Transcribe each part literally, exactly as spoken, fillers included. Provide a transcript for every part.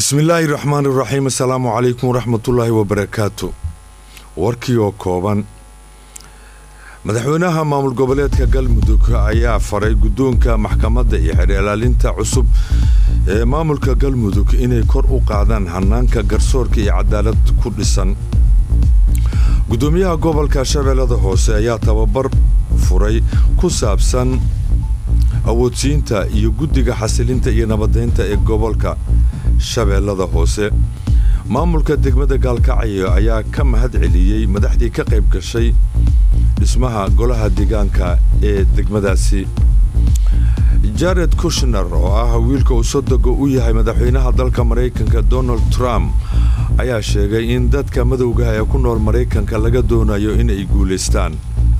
بسم الله الرحمن الرحيم. السلام عليكم ورحمة الله وبركاته. warkiyo kooban madaxweynaha maamul goboleedka Galmudug ayaa faray gudoonka maxkamadda iyo xeer ilaalinta cusub ee maamulka Galmudug inay kor u qaadaan hanaanka garsoorka iyo cadaalad ku dhisan. gudoomiyaha gobolka Shabeellada Hoose ayaa tababar furay ku saabsan awoodsiinta iyo guddiga xasilinta iyo nabadeynta ee gobolka Shabeellada Hoose. maamulka degmada Gaalkacyo ayaa ka mahad celiyay madaxdii ka qayb gashay dhismaha golaha deegaanka ee degmadaasi. Jared Kushner oo ah wiilka uu sodogo u yahay madaxweynaha dalka Mareykanka Donald Trump ayaa sheegay in dadka madowga ah ee ku nool Mareykanka laga doonayo in ay guuleystaan.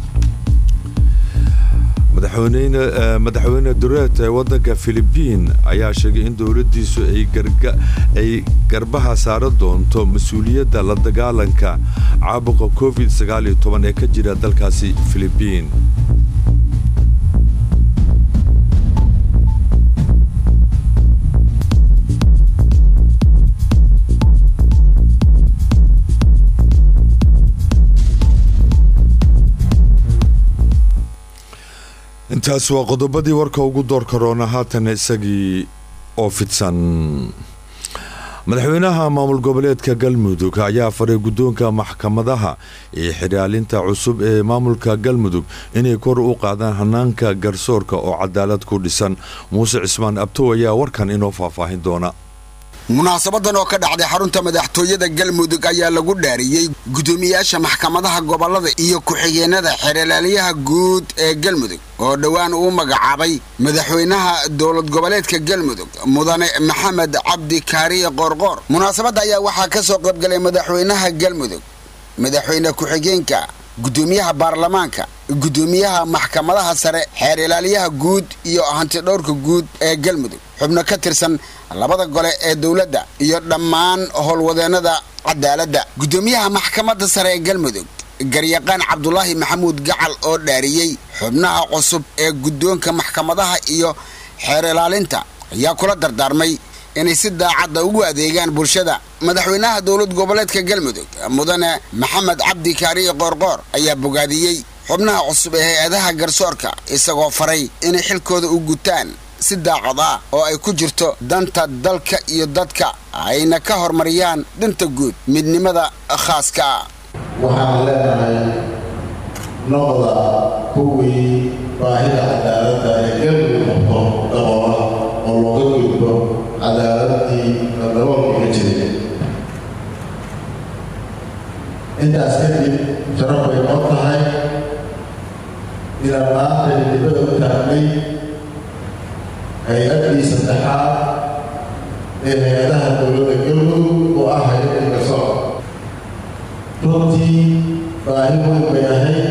madaxweyne madaxweyne Duterte ee wadanka Philippines ayaa sheegay in dawladdiisu ay garga ay garbaha saaran doonto mas'uuliyadda la dagaalanka caabuqa covid sagaal iyo toban ee ka jira dalkaasi Philippines. intaas waa qodobadii warka ugu door corona haatan isagii oo fidsan. madaxweynaha maamul goboleedka Galmudug ayaa faray gudoonka maxkamadaha ee xiraalinta cusub ee maamulka Galmudug inay kor u qaadaan hanaanka garsoorka oo cadaalad ku dhisan. Muuse Cismaan Abto ayaa warkan inoo faahfaahin doona. munaasabadan oo ka dhacday xarunta madaxtooyada Galmudug ayaa lagu dhaariyay gudoomiyaasha maxkamadaha gobolada iyo ku-xigeenada xeerlaaliyaha guud ee Galmudug oo dhawaan uu magacaabay madaxweynaha dowlad goboleedka Galmudug mudane Maxamed Cabdi Kaariye Qorqor. munaasabada ayaa waxaa ka soo qayb galay madaxweynaha Galmudug, madaxweyne ku-xigeenka, gudoomiyaha baarlamaanka, gudoomiyaha maxkamadaha sare, xeerlaaliyaha guud iyo hanti dhowrka guud ee Galmudug, xubno ka tirsan labada gole ee dawladda iyo dhammaan howlwadeenada cadaaladda. gudoomiyaha maxkamadda sare ee Galmudug garyaqaan Cabdullaahi Maxamuud Gacal oo dhaariyay xubnaha cusub ee gudoonka maxkamadaha iyo xeer ilaalinta ayaa kula dardaarmay inay si daacad ah ugu adeegaan bulshada. madaxweynaha dowlad goboleedka Galmudug mudane Maxamed Cabdi Kaariye Qorqor ayaa bogaadiyay xubnaha cusub ee hay'adaha garsoorka isagoo faray inay xilkooda u gutaan si daacad ah oo ay ku jirto danta dalka iyo dadka ayna ka hormariyaan danta guud midnimada khaaska ah. waxaan leenahay noqda kuwii baahida cadaaladda ee Galmudug qabto daboola oo looga gudbo cadaaladii daboolka ka jiray. intaas kadib sharaf bay noo tahay inaan maanta dibadda u taagnay hay-adii saddexaad ee hay-adaha dowladda Galmudug oo ah hay-adda garsoorka. runtii baahi weyn bay ahayd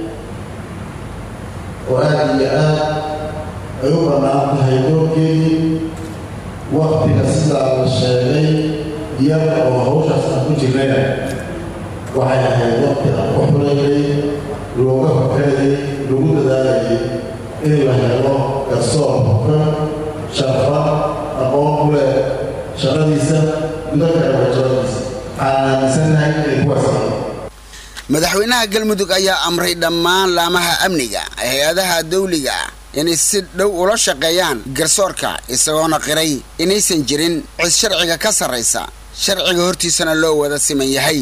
oo aad iyo aad ay u bannaan tahay doorkeedii waktiga sidaa la sheegay iyada oo hawshaas aan ku jirnayna waxay ahayd waqti aan ku xureynay, looga horteeday, lagu dadaalayay in la helo garsoor hufan, sharfan, aqoon u leh shaqadiisa, gudo kale shaqadiisa. aanaaminsannahay inay kuwaasaan. madaxweynaha Galmudug ayaa amray dhammaan laamaha amniga hay'adaha dawliga ah inay si dhow ula shaqeeyaan garsoorka isagoona qiray inaysan jirin cid sharciga ka sarreysa, sharciga hortiisana loo wada siman yahay.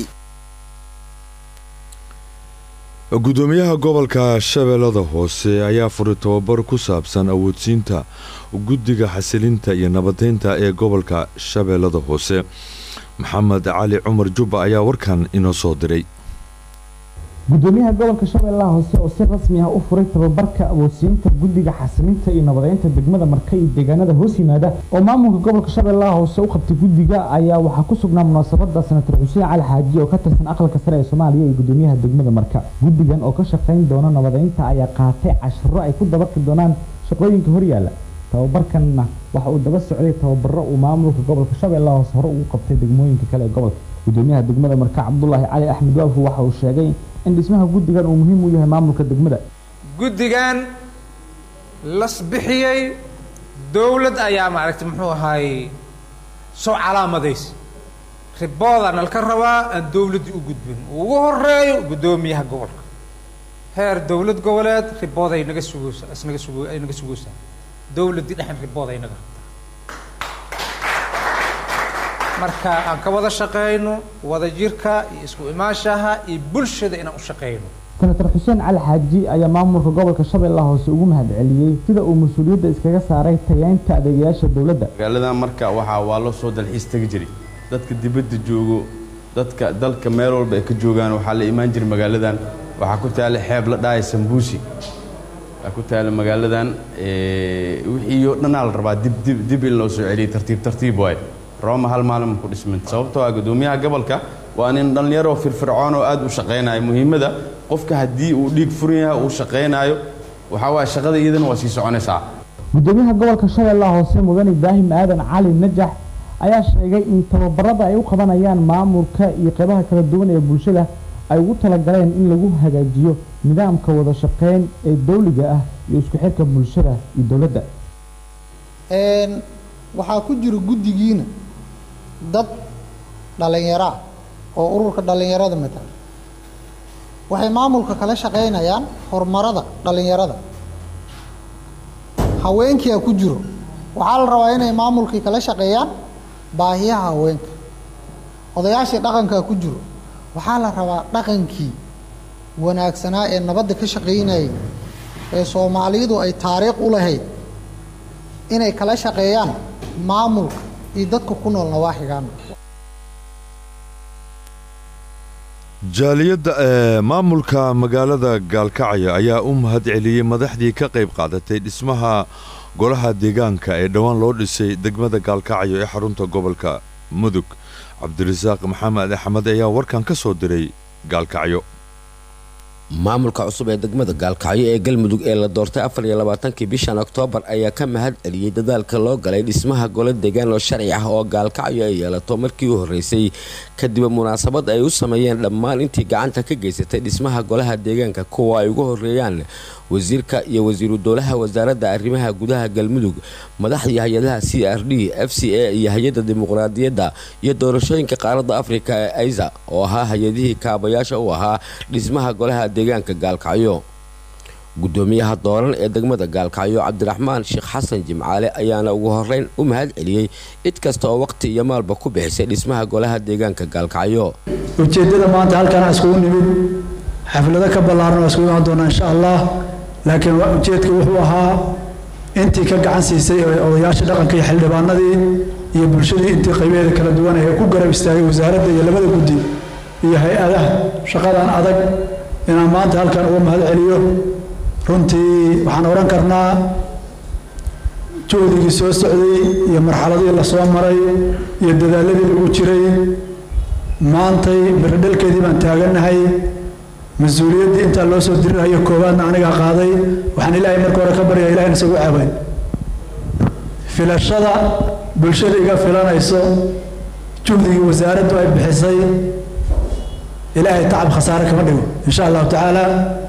gudoomiyaha gobolka Shabeellada Hoose ayaa furay tababar ku saabsan awoodsiinta guddiga xasilinta iyo nabadeynta ee gobolka Shabeellada Hoose. Maxamed Cali Cumar Juba ayaa warkan inoo soo diray. gudoomiyaha gobolka Shabeellaha Hoose oo si rasmi ah u furay tababarka awoodsiinta guddiga xasilinta iyo nabadeynta degmada Markay iyo deegaanada hoos yimaada oo maamulka gobolka Shabeellaha Hoose u qabtay guddiga ayaa waxaa ku sugnaa munaasabada senator Xuseen Cali Xaaji oo ka tirsan aqalka sare ee Soomaaliya iyo gudoomiyaha degmada Marka. guddigan oo ka shaqeyn doona nabadeynta ayaa qaatay casharo ay ku dabaqi doonaan shaqooyinka horyaala. tababarkanna waxa uu daba socday tababaro uu maamulka gobolka Shabeellaha Hoose hore ugu qabtay degmooyinka kale ee gobolka. gudoomiyaha degmada Marka Cabdullaahi Cali Axmed Waafu waxa uu sheegay in dhismaha guddigan uu muhiim u yahay maamulka degmada. guddigan las bixiyay dawlad ayaa maaragtay muxuu ahay soo calaamadays riboodan halka rabaa aan dawladdu u gudbin ugu horeeyo gudoomiyaha gobolka heer dawlad goboleed ribooday naga sugaysa isnaga sugo ay naga sugaysa dawladdi dhaxan ribooday naga marka aan ka wada shaqeyno wada jirka iyo isku imaashaha iyo bulshada inaan u shaqeyno senator xuseen cali xaaji ayaa maamulka gobolka shabeellaha hoose ugu mahadceliyay sida uu mas'uuliyadda iskaga saaray tayeynta adeegayaasha dawladda magaalada marka waxa waa loo soo dalxiis tagi jiray dadka dibadda joogo dadka dalka meel walba ay ka joogaan waxa la imaan jiray magaaladan waxa ku taal xeeb la dhaay Sambuusi waxa ku taal magaaladan ee wixii oo dhan la rabaa dib dib dib in loo soo celiyo tartiib tartiib way Roma hal maalin ku dhismin sababtoo ah gudoomiyaha gobolka waa nin dhalinyaro firfircoon oo aad u shaqeynaayo muhiimada qofka hadii uu dhiig furan yahay uu shaqeynayo waxa waa shaqada iyadana waa sii soconaysaa gudoomiyaha gobolka shabeellaha hoose mudane Ibraahim Aadan Cali Najax ayaa sheegay in tababarada ay u qabanayaan maamulka iyo qaybaha kala duwan ee bulshada ay ugu talagaleen in lagu hagaajiyo nidaamka wada shaqeyn ee dawliga ah iyo isku xirka bulshada iyo dawladda een waxa ku jira gudigiina dad dhalinyaro oo ururka dhalinyarada matal waxay maamulka kala shaqeynayaan horumarada dhalinyarada haweenkii ku jiro waxa la rabaa inay maamulkii kala shaqeeyaan baahiyaha haweenka odayaashii dhaqanka ku jiro waxa la rabaa dhaqankii wanaagsanaa ee nabadda ka shaqeynayay ee Soomaalidu ay taariikh u lahayd inay kala shaqeeyaan maamulka iyo dadka ku nool nawaaxigan jaaliyada maamulka magaalada Gaalkacyo ayaa u mahadceliyay madaxdii ka qayb qaadatay dhismaha golaha deegaanka ee dhawaan loo dhisay degmada Gaalkacyo ee xarunta gobolka Mudug Cabdirasaaq Maxamed Axmed ayaa warkan ka soo diray Gaalkacyo maamulka cusub ee degmada Gaalkacyo ee Galmudug ee la doortay afar iyo labaatankii bishan Oktoobar ayaa ka mahad celiyay dadaalka loo galay dhismaha gole deegaan oo sharci ah oo Gaalkacyo ay yeelato markii uu horeysay kadib munaasabad ay u sameeyeen dhammaan intii gacanta ka geysatay dhismaha golaha deegaanka kuwa ay ugu horeeyaan wasiirka iyo wasiiru dowlaha wasaaradda arrimaha gudaha Galmudug madaxda hay'adaha C R D F C A iyo hay'adda dimuqraadiyadda iyo doorashooyinka qaaradda Afrika ee A I S A oo ahaa hay'adihii kaabayaasha u ahaa dhismaha golaha deegaanka Gaalkacyo gudoomiyaha dooran ee degmada Gaalkacyo Cabdiraxmaan Sheekh Xasan Jimcaale ayaana ugu horeyn u mahad celiyay cid kasta oo waqti iyo maalba ku bixisay dhismaha golaha deegaanka Gaalkacyo ujeedada maanta halkan isku nimid xaflada ka ballaaran oo isku imaan doona insha Allah laakiin ujeedku wuxuu ahaa intii ka gacan siisay odayaasha dhaqanka iyo xildhibaanadii iyo bulshadii intii qaybaheeda kala duwan ee ku garab istaagay wasaaradda iyo labada guddi iyo hay'adaha shaqadan adag inaan maanta halkan uga mahad celiyo runtii waxaan oran karnaa joogigii soo socday iyo marxaladii la soo maray iyo dadaaladii lagu jiray maantay birdhalkeedii baan taaganahay mas'uuliyadii inta loo soo dirirayo koobaadna aniga qaaday waxaan ilaahay marka hore ka baryaa ilaahayna isagu caabay filashada bulshada iga filanayso juhdigii wasaaraddu ay bixisay ilaahay tacab khasaare kama dhigo insha Allah taala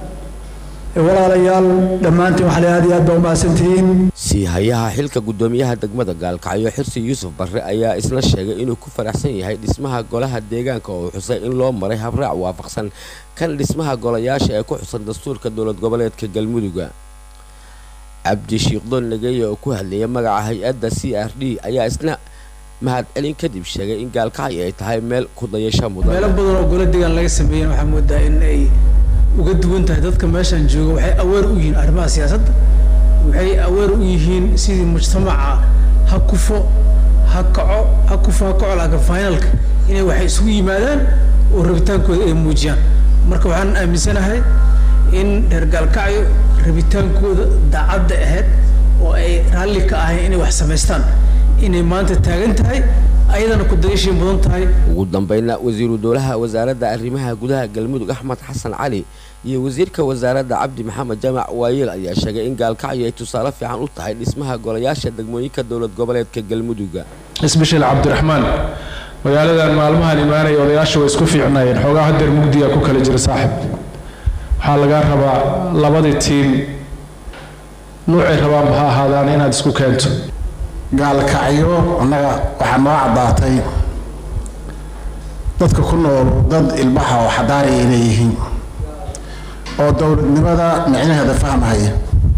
walaalayaal dhamaantiin waxa la aad iyo aad baa u mahadsantihiin si hayaha xilka gudoomiyaha degmada Gaalkacyo Xirsi Yuusuf Barre ayaa isla sheegay inuu ku faraxsan yahay dhismaha golaha deegaanka oo xusay in loo maray habraac waafaqsan kan dhismaha golayaasha ee ku xusan dastuurka dowlad goboleedka Galmudug Abdi Shiiqdoon Nageeyo oo ku hadlayay magaca hay'adda C R D ayaa isna mahad celin kadib sheegay in Gaalkacyo ay tahay meel ku dayasho mudan meel badan oo golaha deegaan laga sameeyay waxa moodaa in ay uga duwan tahay dadka meeshan jooga waxay aweer u yihiin arrimaha siyaasadda waxay aweer u yihiin sidii mujtamaca ha kufo ha kaco ha kufo ha kaco laakiin finalka inay waxay isugu yimaadaan oo rabitaankooda ay muujiyaan marka waxaan aaminsanahay in reer Gaalkacyo rabitaankooda daacadda ahayd oo ay raalli ka ahayn inay wax samaystaan inay maanta taagan tahay ayadana ku dayashay mudan tahay ugu dambeynna wasiiru dowlaha wasaaradda arrimaha gudaha Galmudug Axmed Xasan Cali iyo wasiirka wasaaradda Cabdi Maxamed Jamac Waayeel ayaa sheegay in Gaalkacyo ay tusaale fiican u tahay dhismaha golayaasha degmooyinka dowlad goboleedka Galmudug isbishil Cabdiraxmaan magaaladan maalmahan imaanay odayaasha way isku fiicnaayeen xogaa hadeer mugdiga ku kala jira saaxib waxa laga rabaa labadii tiim nuucay rabaan ha ahaadaan inaad isku keento gaalkacyo annaga waxaa noo caddaatay dadka ku nool dad ilbaxa oo xadaari ay leeyihiin oo dowladnimada micnaheeda fahmahaya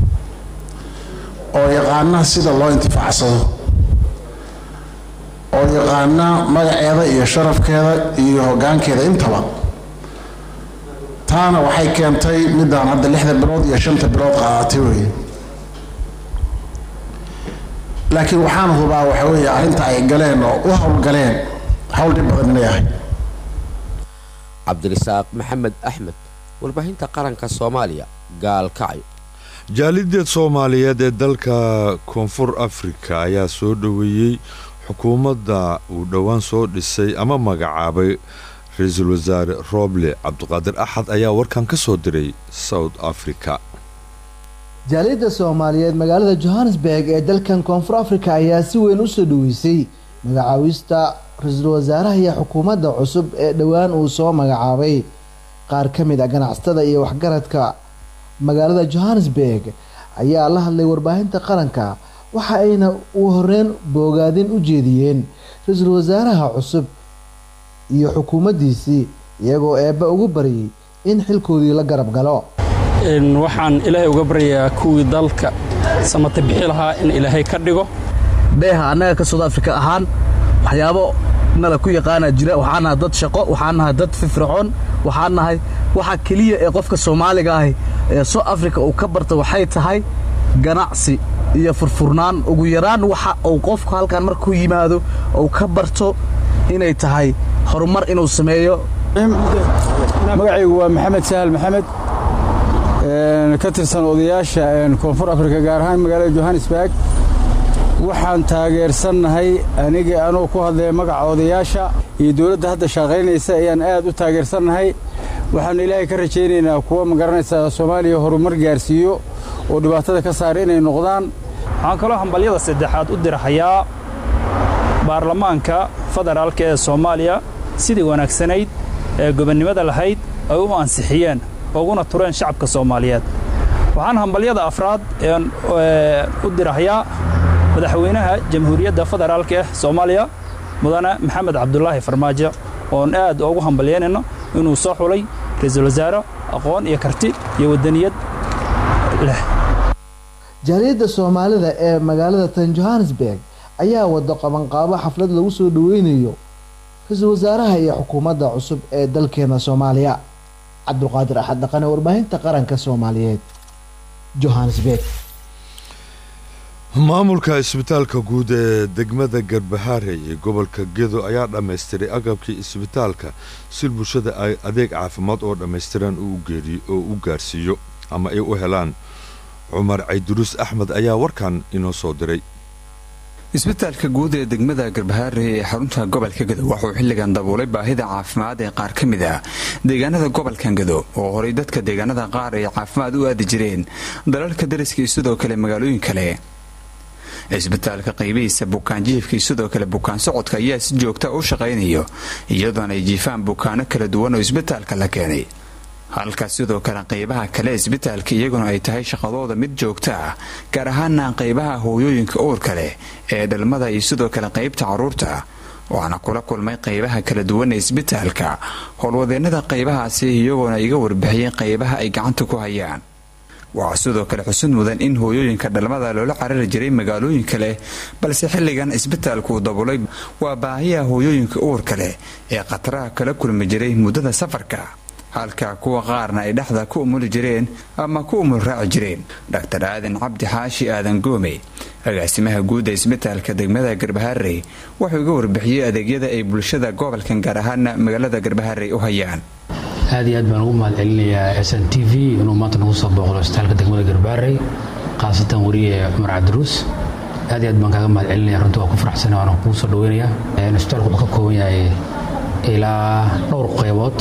oo yaqaana sida loo intifaacsado oo yaqaana magaceeda iyo sharafkeeda iyo hoggaankeeda intaba taana waxay keentay midaan hadda lixda bilood iyo shanta bilood qaadatay weeye laakiin waxaan hubaa waxa weeye arrinta ay galeen oo u howlgaleen hawl dhib badan inay ahay cabdirasaaq maxamed axmed warbaahinta qaranka soomaaliya gaalkacyo jaalideed soomaaliyeed ee dalka koonfur afrika ayaa soo dhoweeyey xukuumadda uu dhowaan soo dhisay ama magacaabay ra-iisul wasaare rooble cabdiqaadir axad ayaa warkan ka soo diray south africa jaaliyadda soomaaliyeed magaalada johannesburg ee dalkan koonfur afrika ayaa si weyn u soo dhoweysay magacaawista ra-iisul wasaaraha iyo xukuumadda cusub ee dhowaan uu soo magacaabay qaar ka mid a ganacsatada iyo waxgaradka magaalada johannesburg ayaa la hadlay warbaahinta qaranka waxa ayna u horeyn boogaadin u jeediyeen ra-iisul wasaaraha cusub iyo xukuumaddiisii iyagoo eebba ugu baryay in xilkoodii la garab galo waxaan ilaahay uga baryayaa kuwii dalka samata bixi lahaa in ilaahay ka dhigo beeha annaga ka South Africa ahaan waxyaabo nala ku yaqaana jira waxaan nahay dad shaqo waxaan nahay dad firfircoon waxaan nahay waxa kaliya ee qofka Soomaaliga ah ee South Africa uu ka barto waxay tahay ganacsi iyo furfurnaan ugu yaraan waxa uu qofku halkan markuu yimaado uu ka barto inay tahay horumar inuu sameeyo magacaygu waa Maxamed Sahal Maxamed ee ka tirsan odayaasha koonfur Afrika gaar ahaan magaalada Johannesburg waxaan taageersanahay aniga anoo ku hadlay magaca odayaasha iyo dawladda hadda shaqaynaysa ayaan aad u taageersanahay waxaan ilaahay ka rajaynaynaa kuwa ma garanaysa Soomaaliya horumar gaarsiiyo oo dhibaatada ka saar inay noqdaan waxaan kaloo hambalyada saddexaad u dirahayaa baarlamaanka federaalka ee Soomaaliya sidii wanaagsanayd ee gobonnimada lahayd ay u ansixiyeen uguna tureen shacabka Soomaaliyeed waxaan hambalyada afraad ee u dirahayaa madaxweynaha jamhuuriyadda federaalka ee Soomaaliya mudane Maxamed Cabdullaahi Farmaajo oo aad ugu hambalyeynayno inuu soo xulay ra'iisul wasaare aqoon iyo karti iyo wadaniyad leh jaaliyadda Soomaalida ee magaalada Tan Johannesburg ayaa wada qaban qaabo xaflad lagu soo dhaweynayo ra'iisul wasaaraha iyo xukuumadda cusub ee dalkeena Soomaaliya Cabdulqaadir Axad dhaqane warbaahinta qaranka Soomaaliyeed Johannesburg maamulka isbitaalka guud ee degmada Garbaharey ee gobolka Gedo ayaa dhameystiray agabkii isbitaalka si bulshada ay adeeg caafimaad oo dhameystiran u geeriyo oo u gaarsiiyo ama ay u helaan Umar Ciidrus Axmed ayaa warkan inoo soo diray isbitaalka guud ee degmada Garbaharey ee xarunta gobolka Gedo wuxuu xilligan daboolay baahida caafimaad ee qaar ka mid ah deegaanada gobolka Gedo oo horay dadka deegaanada qaar ay caafimaad u aadi jireen dalalka dariska iyo sidoo kale magaalooyin kale isbitaalka qaybihiisa bukaan jiifka sidoo kale bukaan socodka ayaa si joogta u shaqeynayo iyadoo ay jiifaan bukaano kala duwan oo isbitaalka la keenay halka sidoo kale qaybaha kale isbitaalka iyaguna ay tahay shaqadooda mid joogta ah gaar ahaan qaybaha hooyooyinka uurka leh ee dhalmada iyo sidoo kale qaybta caruurta waxaana kula kulmay qaybaha kala duwan ee isbitaalka howlwadeennada qaybahaasi iyagoona iga warbixiyay qaybaha ay gacanta ku hayaan waa sidoo kale xusid mudan in hooyooyinka dhalmada loola carari jiray magaalooyin kale balse xilligan isbitaalku daboolay waa baahiyaha hooyooyinka uurka leh ee qataraha kala kulmi jiray muddada safarka halka kuwa qaarna ay dhaxda ku umuli jireen ama ku umul raaci jireen Dr. Aadan Cabdi Xaashi Aadan Goome agaasimaha guud ee isbitaalka degmada Garbaharey wuxuu uga warbixiyay adeegyada ay bulshada gobolkan gaar ahaan magaalada Garbaharey u hayaan aad iyo aad baan ugu mahadcelinayaa S N T V inuu maanta nagu soo booqdo isbitaalka degmada Garbaharey qaasatan wariye Umar Ciidrus aad iyo aad baan kaga mahadcelinayaa runtii waan ku faraxsanahay waan ku soo dhaweynayaa isbitaalku wuxuu ka kooban yahay ilaa dhowr qaybood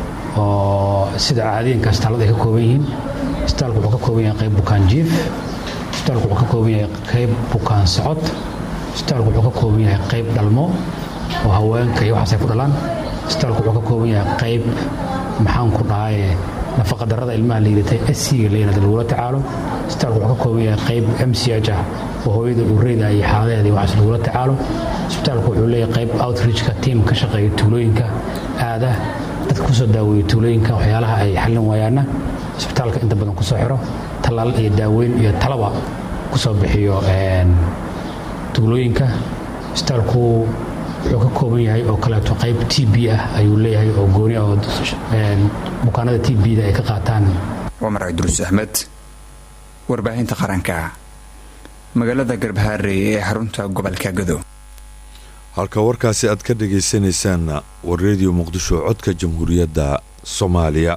oo sida caadiyanka isbitaalada ay ka kooban yihiin isbitaalku wuxuu ka kooban yahay qayb bukaan jiif isbitaalku wuxuu ka kooban yahay qayb bukaan socod isbitaalku wuxuu ka kooban yahay qayb dhalmo oo haweenka iyo waxaas ay ku dhalaan isbitaalku wuxuu ka kooban yahay qayb maxaan ku dhahay nafaqa darrada ilmaha liidatay S C ga leeyna lagula tacaalo isbitaalku wuxuu ka kooban yahay qayb M C H ah oo hooyada ureyda iyo xaaladeeda waxaas lagula tacaalo isbitaalku wuxuu leeyahay qayb outreachka team ka shaqeeya tuulooyinka aada dadka kusoo daaweeya tuulooyinka waxyaalaha ay xallin waayaana isbitaalka inta badan kusoo xiro tallaal iyo daaweyn iyo talaba kusoo bixiyo tuulooyinka isbitaalku wuxuu ka kooban yahay oo kaleeto qayb t b ah ayuu leeyahay oo gooni ah oo bukaanada t b da ay ka qaataan cumar cabdiruus axmed warbaahinta qaranka magaalada Garbaharey ee xarunta gobolka Gado halka warkaasi aad ka dhageysanaysaan war radio Muqdisho codka Jamhuuriyadda Soomaaliya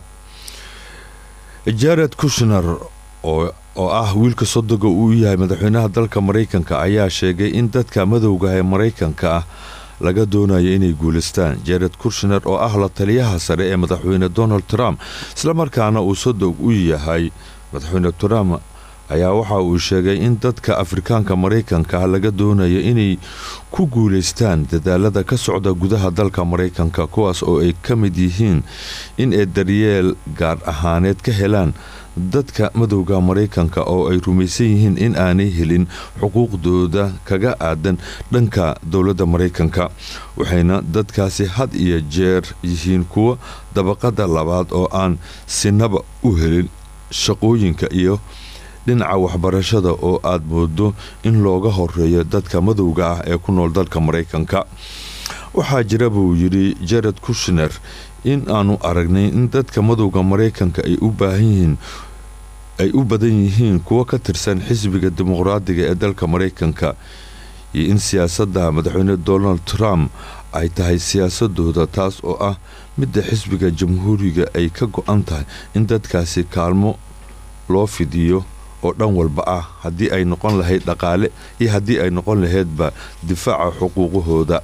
Jared Kushner oo oo ah wiilka sodoga uu yahay madaxweynaha dalka Mareykanka ayaa sheegay in dadka madowga ee Mareykanka ah laga doonayo inay guuleystaan Jared Kushner oo ah la taliyaha sare ee madaxweyne Donald Trump isla markaana uu sodog u yahay madaxweyne Trump ayaa waxa uu sheegay in dadka Afrikaanka Mareykanka laga doonayo inay ku guuleystaan dadaalada ka socda gudaha dalka Mareykanka kuwaas oo ay ka mid yihiin in ay daryeel gaar ahaaneed ka helaan dadka madowga Mareykanka oo ay rumaysan yihiin in aanay helin xuquuqdooda kaga aadan dhanka dawladda Mareykanka waxayna dadkaasi had iyo jeer yihiin kuwa dabaqada labaad oo aan sinaba u helin shaqooyinka iyo dhinaca waxbarashada oo aad moodo in looga horeeyo dadka madowga ah ee ku nool dalka Mareykanka waxaa jira buu yiri Jared Kushner in aanu aragnay in dadka madowga Mareykanka ay u baahan yihiin ay u badan yihiin kuwa ka tirsan xisbiga dimuqraadiga ee dalka Mareykanka iyo in siyaasadda madaxweyne Donald Trump ay tahay siyaasadooda taas oo ah mid xisbiga jamhuuriga ay ka go'an tahay in dadkaasi kaalmo loo fidiyo oo dhan walba ah hadii ay noqon lahayd dhaqaale iyo hadii ay noqon lahaydba difaaca xuquuqahooda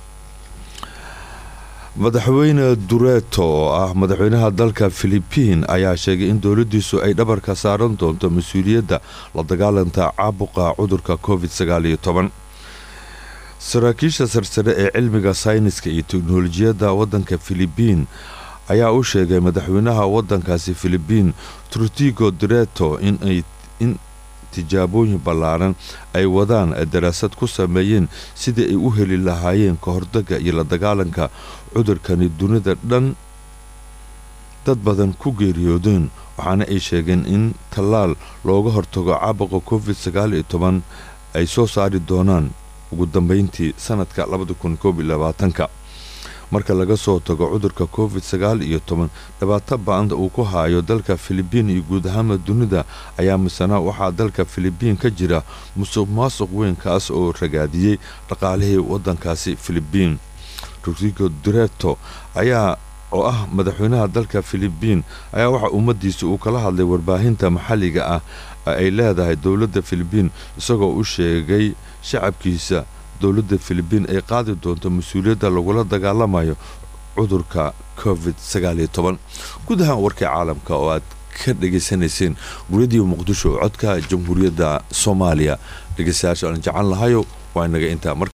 madaxweyne Dureto oo ah madaxweynaha dalka Philippines ayaa sheegay in dawladdiisu ay dhabarka saaran doonto mas'uuliyadda la dagaalanta caabuqa cudurka covid sagaal iyo toban saraakiisha sarsare ee cilmiga sayniska iyo teknolojiyadda waddanka Philippines ayaa u sheegay madaxweynaha waddankaasi Philippines Rodrigo Dureto in ay in tijaabooyin ballaaran ay wadaan daraasad ku sameeyeen sidii ay u heli lahaayeen ka hortagga iyo la dagaalanka cudurkani dunida dhan dad badan ku geeriyoodeen waxaana ay sheegeen in tallaal looga hortago caabuqa covid sagaal iyo toban ay soo saari doonaan ugu dambeyntii sanadka labada kun koob iyo labaatanka marka laga soo tago cudurka covid sagaal iyo toban dhibaato ba'an uu ku haayo dalka Philippines iyo guud ahaan dunida ayaa misana waxaa dalka Philippines ka jira musuqmaasuq weyn kaas oo ragaadiyay dhaqaalihii waddankaasi Philippines Rodrigo Dureto ayaa oo ah madaxweynaha dalka Philippines ayaa waxa ummadiisa uu kala hadlay warbaahinta maxalliga ah ay leedahay dawladda Philippines isagoo u sheegay shacabkiisa dawladda Philippines ay qaadi doonto mas'uuliyadda lagula dagaalamayo cudurka covid sagaal iyo toban gudaha warka caalamka oo aad ka dhageysanayseen radio Muqdisho codka Jamhuuriyadda Soomaaliya dhageystayaasha aan jecel lahayo waa inaga inta